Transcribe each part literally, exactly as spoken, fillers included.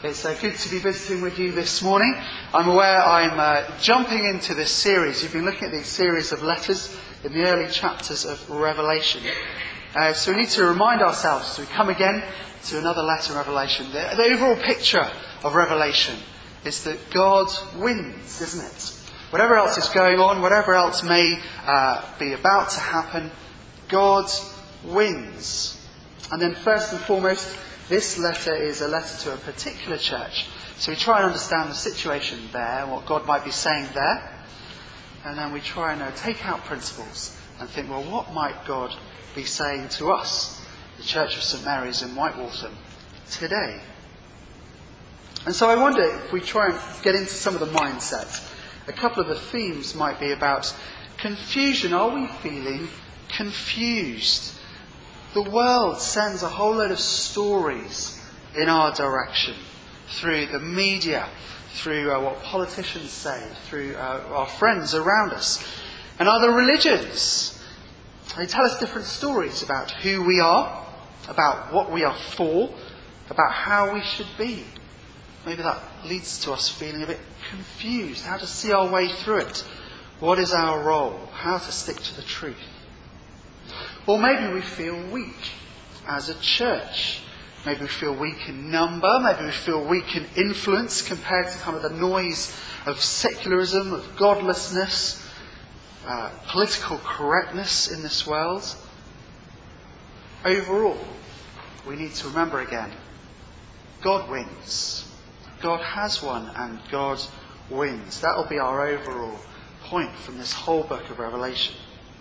It's uh, good to be visiting with you this morning. I'm aware I'm uh, jumping into this series. You've been looking at these series of letters in the early chapters of Revelation. Uh, so we need to remind ourselves as we come again to another letter, Revelation. The, the overall picture of Revelation is that God wins, isn't it? Whatever else is going on, whatever else may uh, be about to happen, God wins. And then first and foremost, this letter is a letter to a particular church. So we try and understand the situation there, what God might be saying there. And then we try and uh, take out principles and think, well, what might God be saying to us, the Church of St Mary's in Whitewalton, today? And so I wonder if we try and get into some of the mindsets. A couple of the themes might be about confusion. Are we feeling confused? The world sends a whole load of stories in our direction through the media, through uh, what politicians say, through uh, our friends around us. And other religions, they tell us different stories about who we are, about what we are for, about how we should be. Maybe that leads to us feeling a bit confused, how to see our way through it. What is our role? How to stick to the truth? Or maybe we feel weak as a church. Maybe we feel weak in number. Maybe we feel weak in influence compared to kind of the noise of secularism, of godlessness, uh, political correctness in this world. Overall, we need to remember again, God wins. God has won and God wins. That will be our overall point from this whole book of Revelation.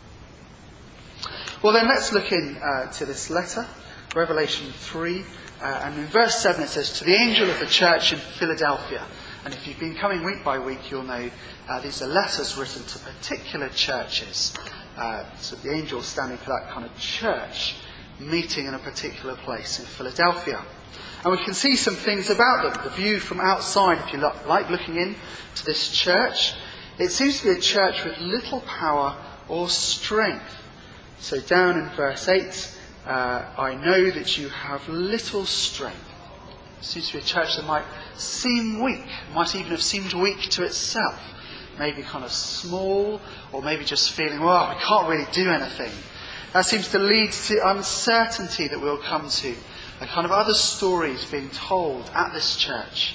Well then, let's look in uh, to this letter, Revelation three, uh, and in verse seven it says, "To the angel of the church in Philadelphia." And if you've been coming week by week, you'll know uh, these are letters written to particular churches. Uh, so the angel standing for that kind of church meeting in a particular place in Philadelphia. And we can see some things about them. The view from outside, if you like looking in to this church, it seems to be a church with little power or strength. So down in verse eight, uh, I know that you have little strength. It seems to be a church that might seem weak, might even have seemed weak to itself. Maybe kind of small, or maybe just feeling, well, we can't really do anything. That seems to lead to uncertainty that we'll come to. A kind of other stories being told at this church.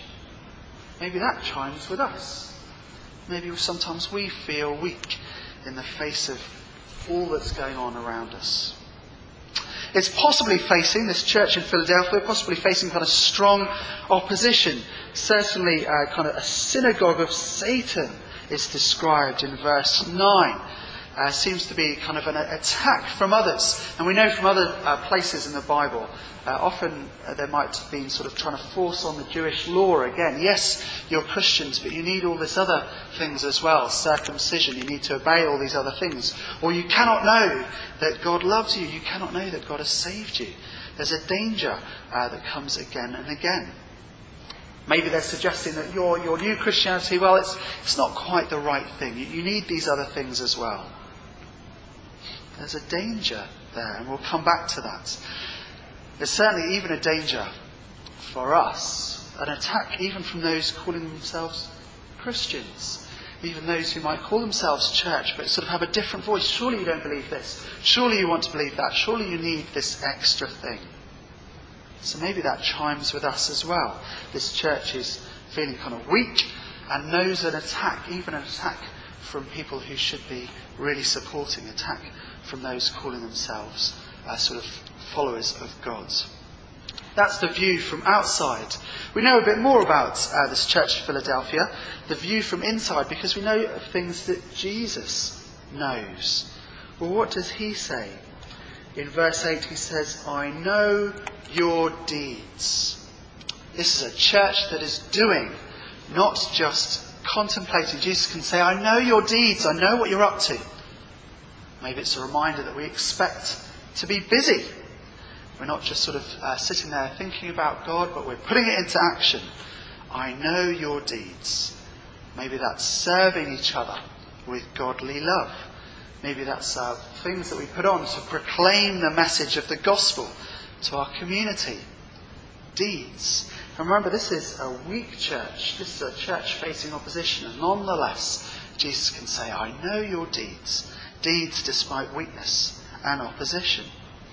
Maybe that chimes with us. Maybe sometimes we feel weak in the face of all that's going on around us. It's possibly facing, this church in Philadelphia, possibly facing kind of strong opposition. Certainly uh, kind of a synagogue of Satan is described in verse nine. Uh, seems to be kind of an attack from others. And we know from other uh, places in the Bible, uh, often uh, there might have been sort of trying to force on the Jewish law again. Yes, you're Christians, but you need all these other things as well. Circumcision, you need to obey all these other things. Or you cannot know that God loves you. You cannot know that God has saved you. There's a danger uh, that comes again and again. Maybe they're suggesting that your your new Christianity, well, it's it's not quite the right thing. You, you need these other things as well. There's a danger there, and we'll come back to that. There's certainly even a danger for us, an attack even from those calling themselves Christians, even those who might call themselves church but sort of have a different voice. Surely you don't believe this. Surely you want to believe that. Surely you need this extra thing. So maybe that chimes with us as well. This church is feeling kind of weak and knows an attack, even an attack from people who should be really supporting, attack from those calling themselves uh, sort of followers of God. That's the view from outside. We know a bit more about uh, this church of Philadelphia, the view from inside, because we know of things that Jesus knows. Well, what does he say? In verse eight he says, I know your deeds. This is a church that is doing, not just contemplating. Jesus can say, I know your deeds, I know what you're up to. Maybe it's a reminder that we expect to be busy. We're not just sort of uh, sitting there thinking about God, but we're putting it into action. I know your deeds. Maybe that's serving each other with godly love. Maybe that's uh, things that we put on to proclaim the message of the gospel to our community. Deeds. And remember, this is a weak church. This is a church facing opposition. And nonetheless, Jesus can say, I know your deeds. Deeds despite weakness and opposition.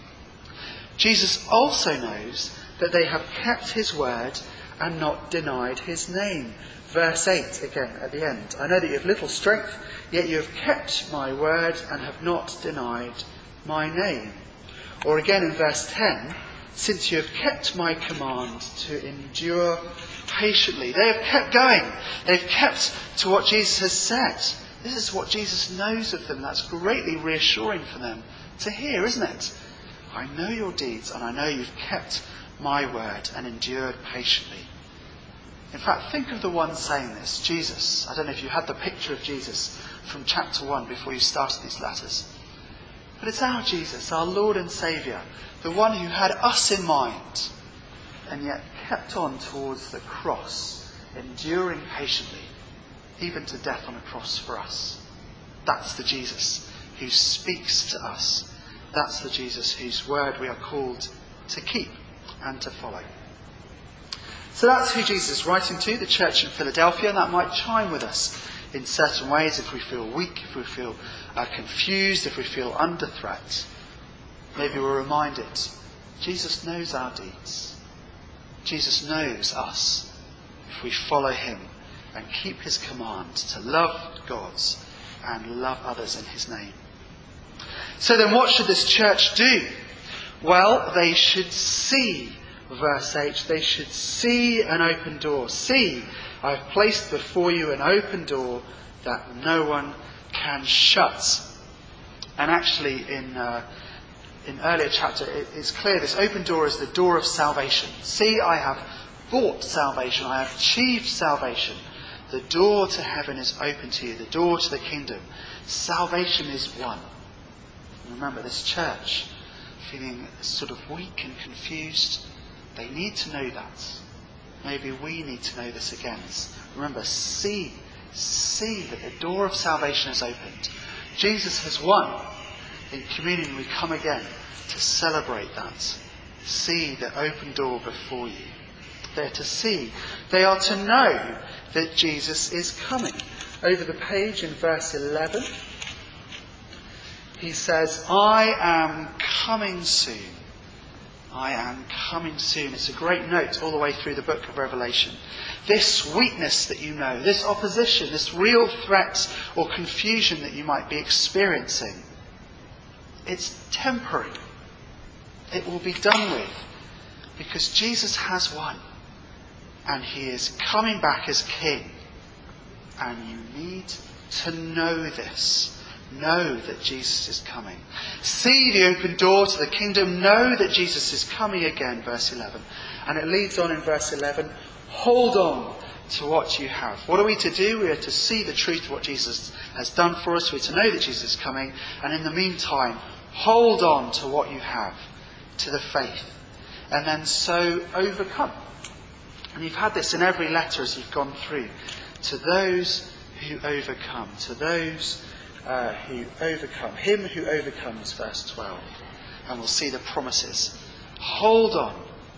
Jesus also knows that they have kept his word and not denied his name. Verse eight again at the end. I know that you have little strength, yet you have kept my word and have not denied my name. Or again in verse ten, since you have kept my command to endure patiently. They have kept going. They've kept to what Jesus has said. This is what Jesus knows of them. That's greatly reassuring for them to hear, isn't it? I know your deeds and I know you've kept my word and endured patiently. In fact, think of the one saying this, Jesus. I don't know if you had the picture of Jesus from chapter one before you started these letters. But it's our Jesus, our Lord and Saviour, the one who had us in mind and yet kept on towards the cross, enduring patiently, even to death on a cross for us. That's the Jesus who speaks to us. That's the Jesus whose word we are called to keep and to follow. So that's who Jesus is writing to, the church in Philadelphia, and that might chime with us in certain ways if we feel weak, if we feel uh, confused, if we feel under threat. Maybe we're reminded, Jesus knows our deeds. Jesus knows us if we follow him and keep his command to love God and love others in his name. So then what should this church do? Well, they should see, verse eight, they should see an open door. See, I have placed before you an open door that no one can shut. And actually in uh, in earlier chapter it, it's clear this open door is the door of salvation. See, I have bought salvation. I have achieved salvation. The door to heaven is open to you. The door to the kingdom. Salvation is won. And remember, this church, feeling sort of weak and confused, they need to know that. Maybe we need to know this again. Remember, see, see that the door of salvation is opened. Jesus has won. In communion we come again to celebrate that. See the open door before you. They're to see. They are to know that Jesus is coming. Over the page in verse eleven, he says, I am coming soon. I am coming soon. It's a great note all the way through the book of Revelation. This weakness that you know, this opposition, this real threat or confusion that you might be experiencing, it's temporary. It will be done with because Jesus has won and he is coming back as king. And you need to know this. Know that Jesus is coming. See the open door to the kingdom. Know that Jesus is coming again, verse eleven. And it leads on in verse eleven. Hold on to what you have. What are we to do? We are to see the truth of what Jesus has done for us. We're to know that Jesus is coming. And in the meantime, hold on to what you have, to the faith. And then so overcome. And you've had this in every letter as you've gone through. To those who overcome. To those Uh, who overcome. Him who overcomes, verse twelve. And we'll see the promises. Hold on.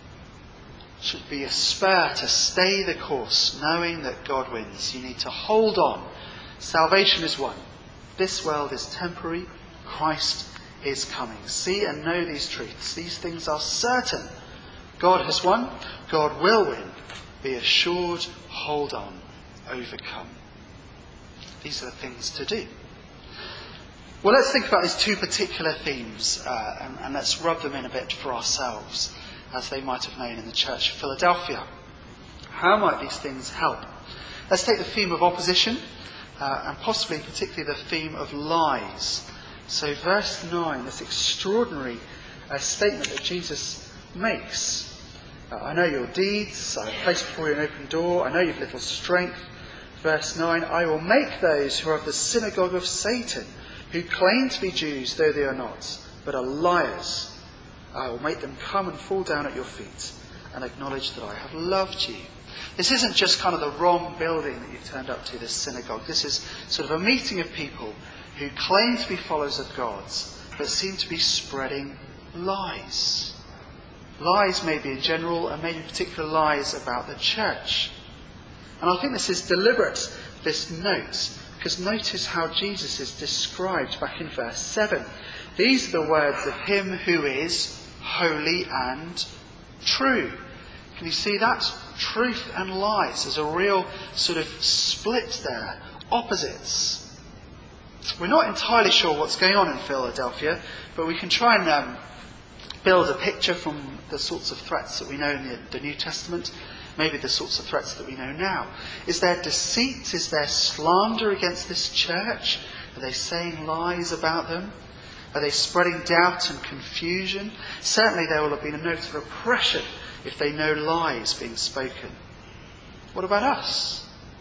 Should be a spur to stay the course, knowing that God wins. You need to hold on. Salvation is won. This world is temporary. Christ is coming. See and know these truths. These things are certain. God has won. God will win. Be assured. Hold on. Overcome. These are the things to do. Well, let's think about these two particular themes uh, and, and let's rub them in a bit for ourselves, as they might have known in the church of Philadelphia. How might these things help? Let's take the theme of opposition uh, and possibly particularly the theme of lies. So verse nine, this extraordinary uh, statement that Jesus makes. Uh, I know your deeds, I have placed before you an open door, I know you have little strength. Verse nine, I will make those who are of the synagogue of Satan, who claim to be Jews, though they are not, but are liars. I will make them come and fall down at your feet and acknowledge that I have loved you. This isn't just kind of the wrong building that you've turned up to, this synagogue. This is sort of a meeting of people who claim to be followers of God, but seem to be spreading lies. Lies maybe in general, and maybe particular lies about the church. And I think this is deliberate, this note, because notice how Jesus is described back in verse seven. These are the words of him who is holy and true. Can you see that? Truth and lies. There's a real sort of split there. Opposites. We're not entirely sure what's going on in Philadelphia, but we can try and um, build a picture from the sorts of threats that we know in the, the New Testament, maybe the sorts of threats that we know now. Is there deceit? Is there slander against this church? Are they saying lies about them? Are they spreading doubt and confusion? Certainly there will have been a note of oppression if they know lies being spoken. What about us?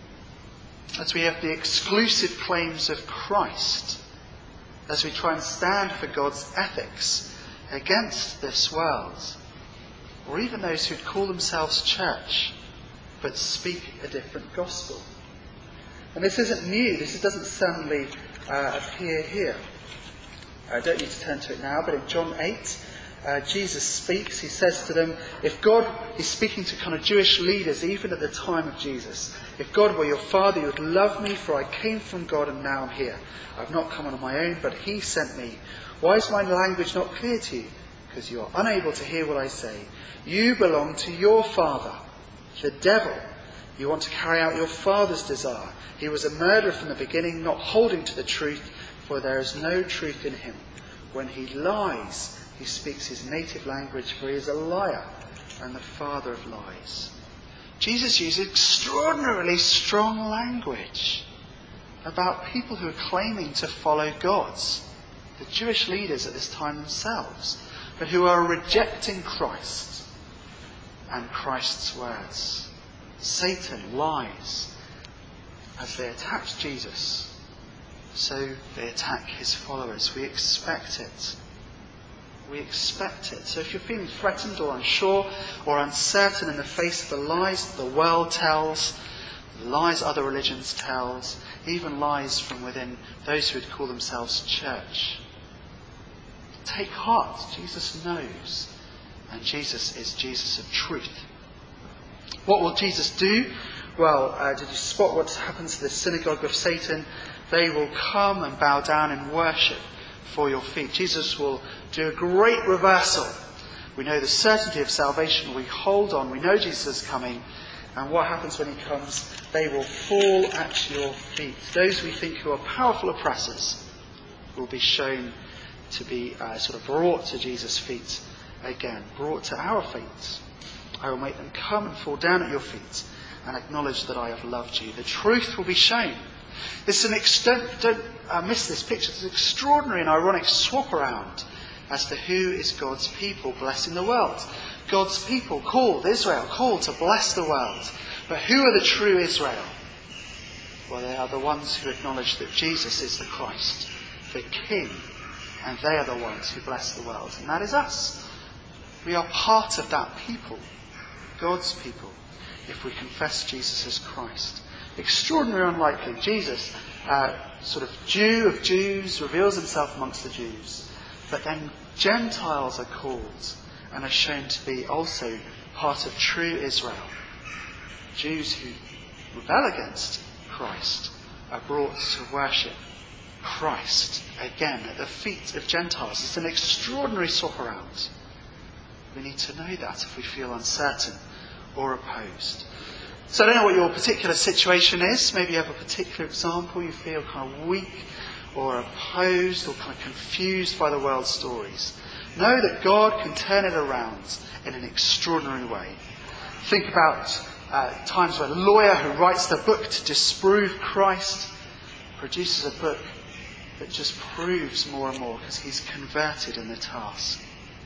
As we have the exclusive claims of Christ, as we try and stand for God's ethics against this world, or even those who call themselves church but speak a different gospel. And this isn't new. This doesn't suddenly uh, appear here. I don't need to turn to it now, but in John eight, uh, Jesus speaks. He says to them, if God, he's speaking to kind of Jewish leaders even at the time of Jesus, if God were your father, you would love me, for I came from God and now I'm here. I've not come on my own, but he sent me. Why is my language not clear to you? Because you are unable to hear what I say. You belong to your father, the devil. You want to carry out your father's desire. He was a murderer from the beginning, not holding to the truth, for there is no truth in him. When he lies, he speaks his native language, for he is a liar and the father of lies. Jesus uses extraordinarily strong language about people who are claiming to follow God, the Jewish leaders at this time themselves, but who are rejecting Christ and Christ's words. Satan lies as they attack Jesus. So they attack his followers. We expect it. We expect it. So if you're feeling threatened or unsure or uncertain in the face of the lies that the world tells, the lies other religions tells, even lies from within those who would call themselves church, take heart. Jesus knows. And Jesus is Jesus of truth. What will Jesus do? Well, uh, did you spot what happens to the synagogue of Satan? They will come and bow down in worship for your feet. Jesus will do a great reversal. We know the certainty of salvation. We hold on. We know Jesus is coming. And what happens when he comes? They will fall at your feet. Those we think who are powerful oppressors will be shown to be uh, sort of brought to Jesus' feet again. Brought to our feet. I will make them come and fall down at your feet and acknowledge that I have loved you. The truth will be shown. This is an extent, don't uh, miss this picture. It's an extraordinary and ironic swap around as to who is God's people blessing the world. God's people called, Israel, called to bless the world. But who are the true Israel? Well, they are the ones who acknowledge that Jesus is the Christ, the King, and they are the ones who bless the world. And that is us. We are part of that people, God's people, if we confess Jesus as Christ. Extraordinary, unlikely. Jesus, uh, sort of Jew of Jews, reveals himself amongst the Jews. But then Gentiles are called and are shown to be also part of true Israel. Jews who rebel against Christ are brought to worship Christ again at the feet of Gentiles. It's an extraordinary swap around. We need to know that if we feel uncertain or opposed. So I don't know what your particular situation is. Maybe you have a particular example. You feel kind of weak or opposed or kind of confused by the world's stories. Know that God can turn it around in an extraordinary way. Think about uh, times when a lawyer who writes the book to disprove Christ produces a book that just proves more and more because he's converted in the task.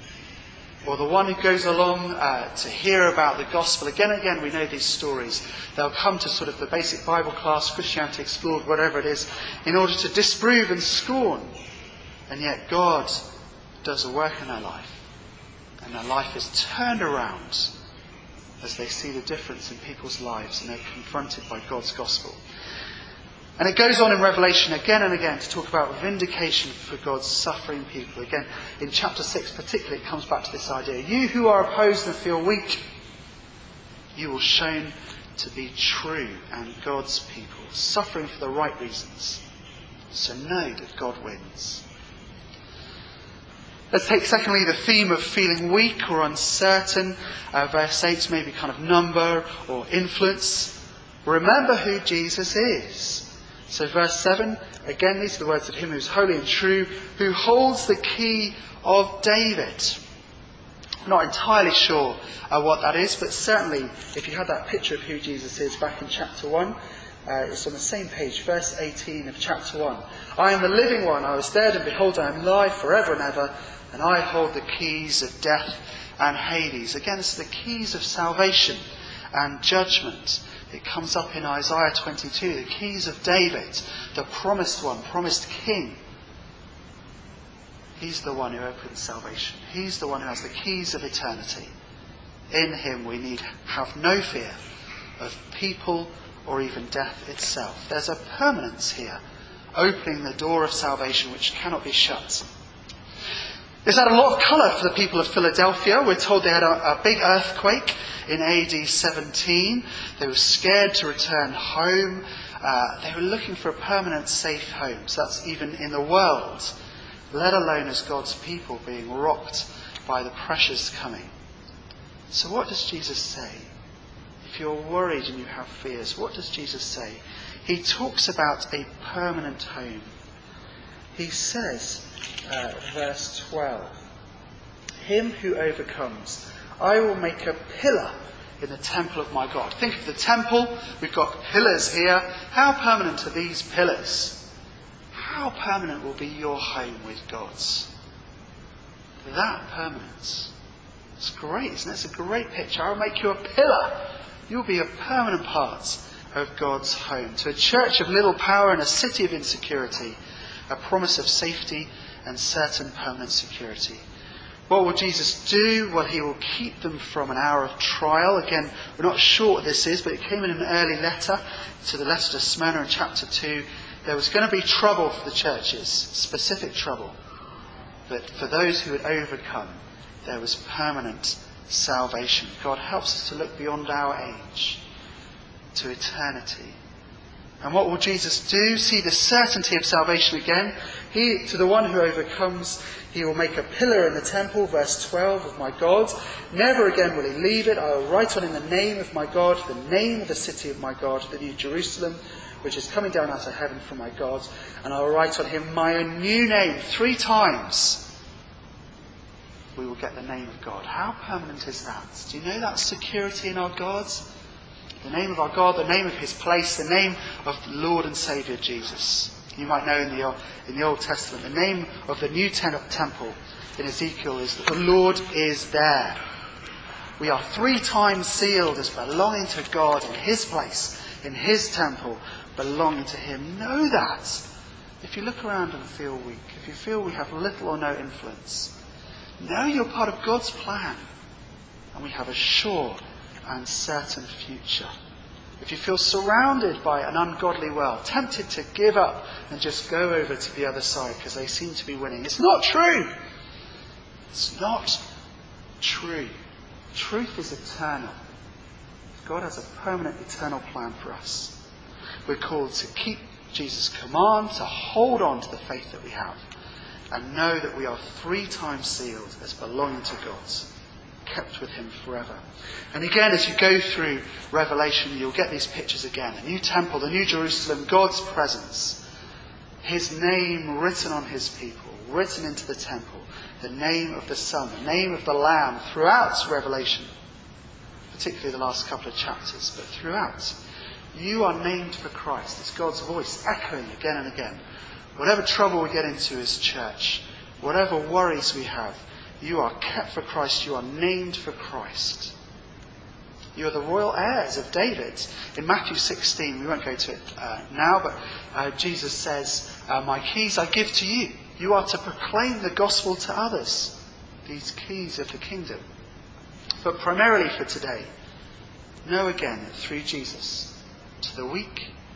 Or the one who goes along uh, to hear about the gospel. Again and again we know these stories. They'll come to sort of the basic Bible class, Christianity Explored, whatever it is, in order to disprove and scorn. And yet God does a work in their life. And their life is turned around as they see the difference in people's lives and they're confronted by God's gospel. And it goes on in Revelation again and again to talk about vindication for God's suffering people. Again, in chapter six particularly, it comes back to this idea. You who are opposed and feel weak, you will shown to be true and God's people, suffering for the right reasons. So know that God wins. Let's take secondly the theme of feeling weak or uncertain. Uh, verse eight, maybe kind of number or influence. Remember who Jesus is. So verse seven, again these are the words of him who is holy and true, who holds the key of David. I'm not entirely sure uh, what that is, but certainly if you had that picture of who Jesus is back in chapter one, uh, it's on the same page, verse eighteen of chapter one. I am the living one, I was dead, and behold I am alive forever and ever, and I hold the keys of death and Hades. Again, it's the keys of salvation and judgment. It comes up in Isaiah twenty-two, the keys of David, the promised one, promised king. He's the one who opens salvation. He's the one who has the keys of eternity. In him we need have no fear of people or even death itself. There's a permanence here, opening the door of salvation which cannot be shut. This had a lot of colour for the people of Philadelphia. We're told they had a, a big earthquake in A D seventeen. They were scared to return home. Uh, they were looking for a permanent safe home. So that's even in the world, let alone as God's people being rocked by the pressures coming. So what does Jesus say? If you're worried and you have fears, what does Jesus say? He talks about a permanent home. He says, uh, verse twelve, him who overcomes, I will make a pillar in the temple of my God. Think of the temple. We've got pillars here. How permanent are these pillars? How permanent will be your home with God's? That permanence. It's great, isn't it? It's a great picture. I'll make you a pillar. You'll be a permanent part of God's home. To a church of little power and a city of insecurity, a promise of safety and certain permanent security. What will Jesus do? Well, he will keep them from an hour of trial. Again, we're not sure what this is, but it came in an early letter to the letter to Smyrna in chapter two. There was going to be trouble for the churches, specific trouble. But for those who had overcome, there was permanent salvation. God helps us to look beyond our age to eternity. And what will Jesus do? See the certainty of salvation again. He, to the one who overcomes, he will make a pillar in the temple, verse twelve, of my God. Never again will he leave it. I will write on him the name of my God, the name of the city of my God, the new Jerusalem, which is coming down out of heaven from my God. And I will write on him my own new name. Three times we will get the name of God. How permanent is that? Do you know that security in our God? The name of our God, the name of his place, the name of the Lord and Saviour Jesus. You might know in the, in the Old Testament, the name of the new temple in Ezekiel is that the Lord is there. We are three times sealed as belonging to God in his place, in his temple, belonging to him. Know that. If you look around and feel weak, if you feel we have little or no influence, know you're part of God's plan. And we have a sure and certain future. If you feel surrounded by an ungodly world, tempted to give up and just go over to the other side because they seem to be winning, it's not true. It's not true. Truth is eternal. God has a permanent eternal plan for us. We're called to keep Jesus' command, to hold on to the faith that we have, and know that we are three times sealed as belonging to God, kept with him forever. And again, as you go through Revelation, you'll get these pictures again. A new temple, the new Jerusalem, God's presence, his name written on his people, written into the temple, the name of the Son, the name of the Lamb, throughout Revelation, particularly the last couple of chapters, but throughout. You are named for Christ. It's God's voice echoing again and again. Whatever trouble we get into as church, whatever worries we have, you are kept for Christ. You are named for Christ. You are the royal heirs of David. In Matthew sixteen, we won't go to it uh, now, but uh, Jesus says, uh, my keys I give to you. You are to proclaim the gospel to others. These keys of the kingdom. But primarily for today, know again that through Jesus, to the weak,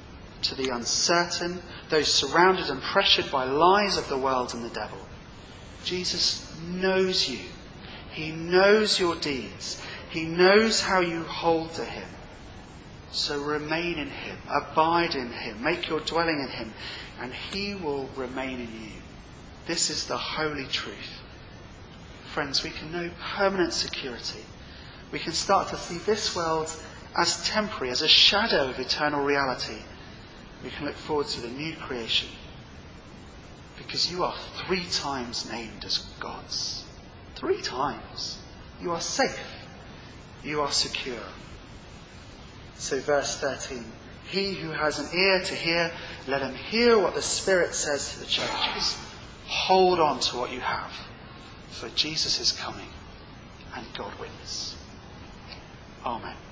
to the uncertain, those surrounded and pressured by lies of the world and the devil. Jesus knows you. He knows your deeds. He knows how you hold to him. So remain in him, abide in him, make your dwelling in him, and he will remain in you. This is the holy truth. Friends, we can know permanent security. We can start to see this world as temporary, as a shadow of eternal reality. We can look forward to the new creation. Because you are three times named as God's. Three times. You are safe. You are secure. So verse thirteen. He who has an ear to hear, let him hear what the Spirit says to the churches. Hold on to what you have. For Jesus is coming and God wins. Amen.